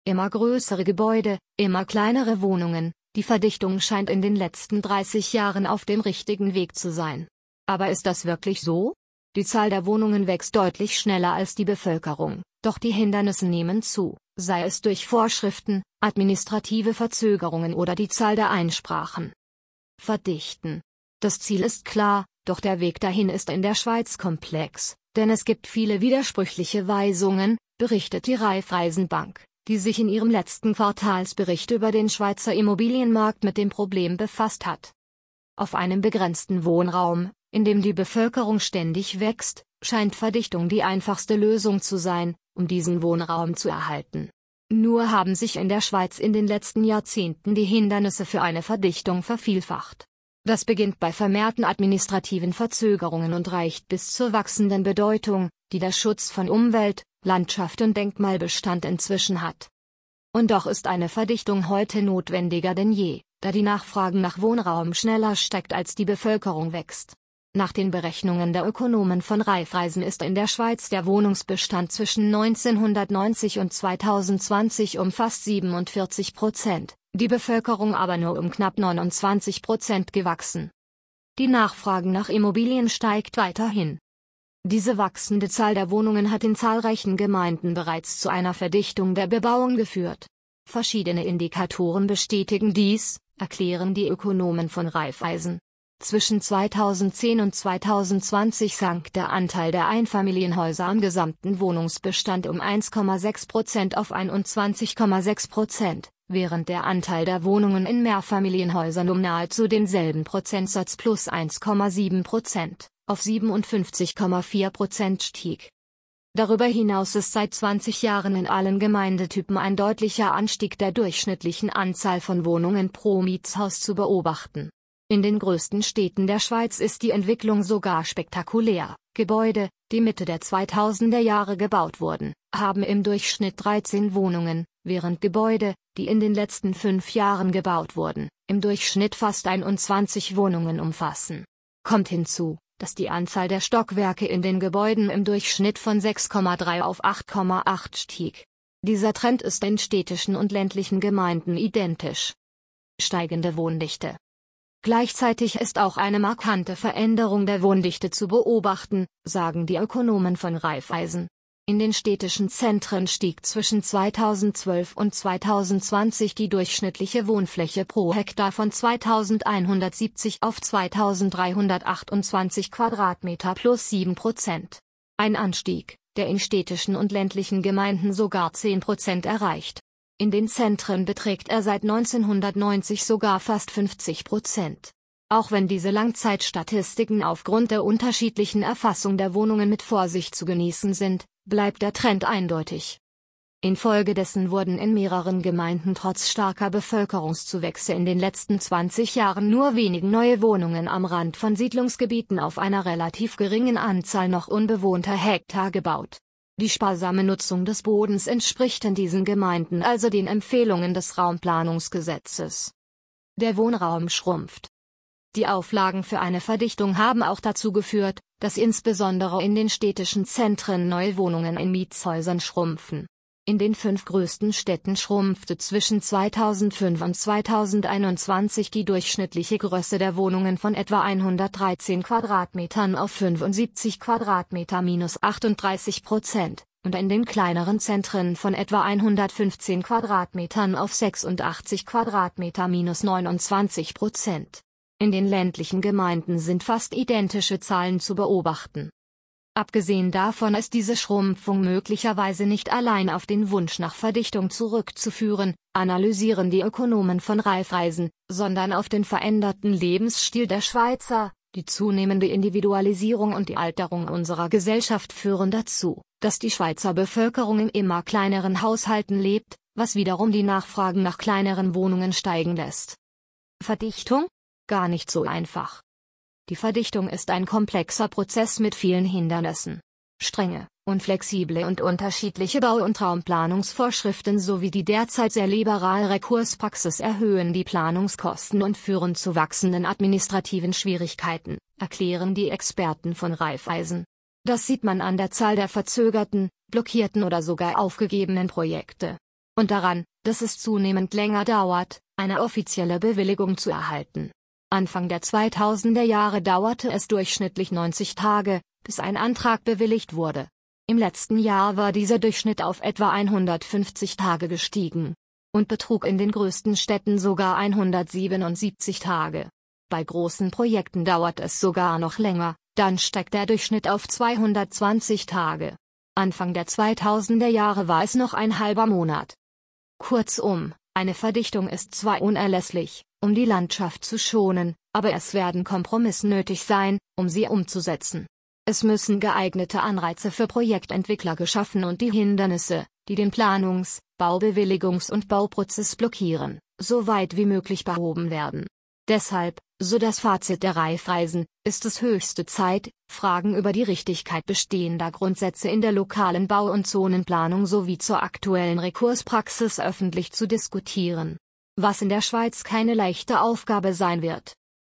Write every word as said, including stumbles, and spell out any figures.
Immer größere Gebäude, immer kleinere Wohnungen, die Verdichtung scheint in den letzten dreißig Jahren auf dem richtigen Weg zu sein. Aber ist das wirklich so? Die Zahl der Wohnungen wächst deutlich schneller als die Bevölkerung, doch die Hindernisse nehmen zu, sei es durch Vorschriften, administrative Verzögerungen oder die Zahl der Einsprachen. Verdichten. Das Ziel ist klar, doch der Weg dahin ist in der Schweiz komplex, denn es gibt viele widersprüchliche Weisungen, berichtet die Raiffeisenbank, die sich in ihrem letzten Quartalsbericht über den Schweizer Immobilienmarkt mit dem Problem befasst hat. Auf einem begrenzten Wohnraum, in dem die Bevölkerung ständig wächst, scheint Verdichtung die einfachste Lösung zu sein, um diesen Wohnraum zu erhalten. Nur haben sich in der Schweiz in den letzten Jahrzehnten die Hindernisse für eine Verdichtung vervielfacht. Das beginnt bei vermehrten administrativen Verzögerungen und reicht bis zur wachsenden Bedeutung, die der Schutz von Umwelt, Landschaft und Denkmalbestand inzwischen hat. Und doch ist eine Verdichtung heute notwendiger denn je, da die Nachfrage nach Wohnraum schneller steigt als die Bevölkerung wächst. Nach den Berechnungen der Ökonomen von Raiffeisen ist in der Schweiz der Wohnungsbestand zwischen neunzehnhundertneunzig und zweitausendzwanzig um fast siebenundvierzig Prozent, die Bevölkerung aber nur um knapp neunundzwanzig Prozent gewachsen. Die Nachfrage nach Immobilien steigt weiterhin. Diese wachsende Zahl der Wohnungen hat in zahlreichen Gemeinden bereits zu einer Verdichtung der Bebauung geführt. Verschiedene Indikatoren bestätigen dies, erklären die Ökonomen von Raiffeisen. Zwischen zweitausendzehn und zweitausendzwanzig sank der Anteil der Einfamilienhäuser am gesamten Wohnungsbestand um eins Komma sechs Prozent auf einundzwanzig Komma sechs Prozent, während der Anteil der Wohnungen in Mehrfamilienhäusern um nahezu denselben Prozentsatz plus eins Komma sieben Prozent, auf siebenundfünfzig Komma vier Prozent stieg. Darüber hinaus ist seit zwanzig Jahren in allen Gemeindetypen ein deutlicher Anstieg der durchschnittlichen Anzahl von Wohnungen pro Mietshaus zu beobachten. In den größten Städten der Schweiz ist die Entwicklung sogar spektakulär. Gebäude, die Mitte der zweitausender Jahre gebaut wurden, haben im Durchschnitt dreizehn Wohnungen, während Gebäude, die in den letzten fünf Jahren gebaut wurden, im Durchschnitt fast einundzwanzig Wohnungen umfassen. Kommt hinzu, dass die Anzahl der Stockwerke in den Gebäuden im Durchschnitt von sechs Komma drei auf acht Komma acht stieg. Dieser Trend ist in städtischen und ländlichen Gemeinden identisch. Steigende Wohndichte. Gleichzeitig ist auch eine markante Veränderung der Wohndichte zu beobachten, sagen die Ökonomen von Raiffeisen. In den städtischen Zentren stieg zwischen zweitausendzwölf und zweitausendzwanzig die durchschnittliche Wohnfläche pro Hektar von zweitausendeinhundertsiebzig auf zweitausenddreihundertachtundzwanzig Quadratmeter plus sieben Prozent. Ein Anstieg, der in städtischen und ländlichen Gemeinden sogar zehn Prozent erreicht. In den Zentren beträgt er seit neunzehnhundertneunzig sogar fast fünfzig Prozent. Auch wenn diese Langzeitstatistiken aufgrund der unterschiedlichen Erfassung der Wohnungen mit Vorsicht zu genießen sind, bleibt der Trend eindeutig. Infolgedessen wurden in mehreren Gemeinden trotz starker Bevölkerungszuwächse in den letzten zwanzig Jahren nur wenige neue Wohnungen am Rand von Siedlungsgebieten auf einer relativ geringen Anzahl noch unbewohnter Hektar gebaut. Die sparsame Nutzung des Bodens entspricht in diesen Gemeinden also den Empfehlungen des Raumplanungsgesetzes. Der Wohnraum schrumpft. Die Auflagen für eine Verdichtung haben auch dazu geführt, dass insbesondere in den städtischen Zentren neue Wohnungen in Mietshäusern schrumpfen. In den fünf größten Städten schrumpfte zwischen zweitausendfünf und zweitausendeinundzwanzig die durchschnittliche Größe der Wohnungen von etwa hundertdreizehn Quadratmetern auf fünfundsiebzig Quadratmeter minus achtunddreißig Prozent, und in den kleineren Zentren von etwa hundertfünfzehn Quadratmetern auf sechsundachtzig Quadratmeter minus neunundzwanzig Prozent. In den ländlichen Gemeinden sind fast identische Zahlen zu beobachten. Abgesehen davon ist diese Schrumpfung möglicherweise nicht allein auf den Wunsch nach Verdichtung zurückzuführen, analysieren die Ökonomen von Raiffeisen, sondern auf den veränderten Lebensstil der Schweizer. Die zunehmende Individualisierung und die Alterung unserer Gesellschaft führen dazu, dass die Schweizer Bevölkerung in immer kleineren Haushalten lebt, was wiederum die Nachfragen nach kleineren Wohnungen steigen lässt. Verdichtung? Gar nicht so einfach. Die Verdichtung ist ein komplexer Prozess mit vielen Hindernissen. Strenge, unflexible und unterschiedliche Bau- und Raumplanungsvorschriften sowie die derzeit sehr liberale Rekurspraxis erhöhen die Planungskosten und führen zu wachsenden administrativen Schwierigkeiten, erklären die Experten von Raiffeisen. Das sieht man an der Zahl der verzögerten, blockierten oder sogar aufgegebenen Projekte. und daran, dass es zunehmend länger dauert, eine offizielle Bewilligung zu erhalten. Anfang der zweitausender Jahre dauerte es durchschnittlich neunzig Tage, bis ein Antrag bewilligt wurde. Im letzten Jahr war dieser Durchschnitt auf etwa hundertfünfzig Tage gestiegen und betrug in den größten Städten sogar hundertsiebenundsiebzig Tage. Bei großen Projekten dauert es sogar noch länger, dann steigt der Durchschnitt auf zweihundertzwanzig Tage. Anfang der zweitausender Jahre war es noch ein halber Monat. Kurzum, eine Verdichtung ist zwar unerlässlich, um die Landschaft zu schonen, aber es werden Kompromisse nötig sein, um sie umzusetzen. Es müssen geeignete Anreize für Projektentwickler geschaffen und die Hindernisse, die den Planungs-, Baubewilligungs- und Bauprozess blockieren, so weit wie möglich behoben werden. Deshalb, so das Fazit der Raiffeisen, ist es höchste Zeit, Fragen über die Richtigkeit bestehender Grundsätze in der lokalen Bau- und Zonenplanung sowie zur aktuellen Rekurspraxis öffentlich zu diskutieren. Was in der Schweiz keine leichte Aufgabe sein wird.